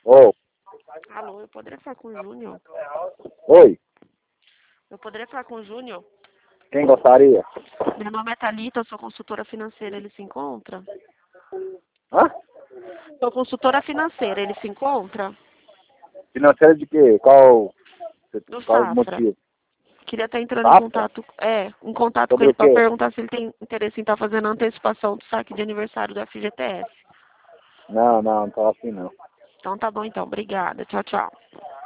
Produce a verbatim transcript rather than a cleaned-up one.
Ô, Alô, eu poderia falar com o Júnior? oi, Eu poderia falar com o Júnior? quem gostaria? Meu nome é Thalita, eu sou consultora financeira, ele se encontra? Hã? Sou consultora financeira, ele se encontra? Financeira de quê? Qual, Do qual o Safra. motivo? Queria estar entrando em Safra? contato, é, em contato com Sobre ele o para quê? perguntar se ele tem interesse em estar fazendo a antecipação do saque de aniversário do F G T S. Não, não, não tô assim não. Então tá bom então, obrigada. Tchau, tchau.